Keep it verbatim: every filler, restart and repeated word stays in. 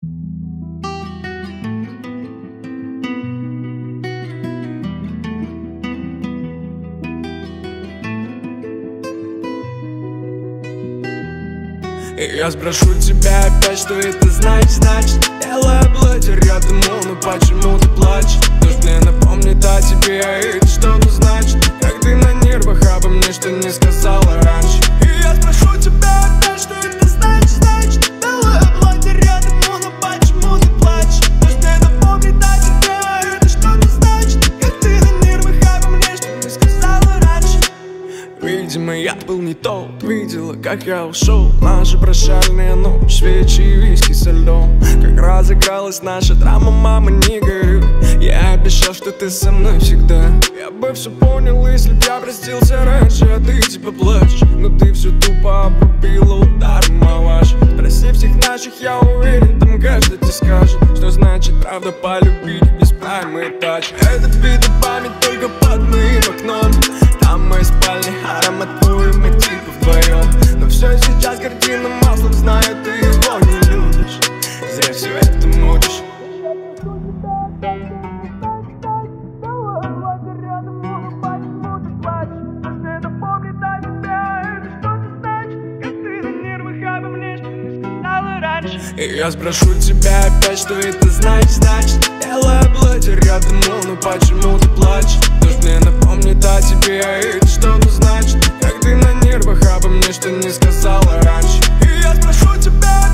И я спрошу тебя опять, что это значит, значит белое платье рядом, ну почему ты плачешь? Дождь мне напомнит о тебе, а это что-то значит. Как ты на нервах обо мне, что не сказала раньше. И я спрошу тебя опять, что это значит, значит белое платье рядом, ну почему ты плачешь? Дождь мне напомнит о тебе, а это что-то значит. Как ты на нервах обо мне, что не сказала раньше. Видимо, я был не тот. Видела, как я ушел. Наша прощальная ночь, свечи и виски со льдом. Как разыгралась наша драма, мама, не горюй. Я обещал, что ты со мной всегда. Я бы все понял, если б я простился раньше. А ты типа плачешь, но ты все тупо обрубила ударом, малаш. Спроси всех наших, я уверен, там каждый тебе скажет, что значит правда полюбить без прайма и тач. Этот вид и память только под моим окном. Там в моей спальне аромат твой, мы типа вдвоем. Но все сейчас картина маслом, знаю, ты его не любишь. Зря все это мутишь. И я спрошу тебя опять, что это значит, значит белое платье рядом, ну почему ты плачешь? Дождь мне напомнит о тебе, а это что-то значит. Как ты на нервах обо мне, что не сказала раньше. И я спрошу тебя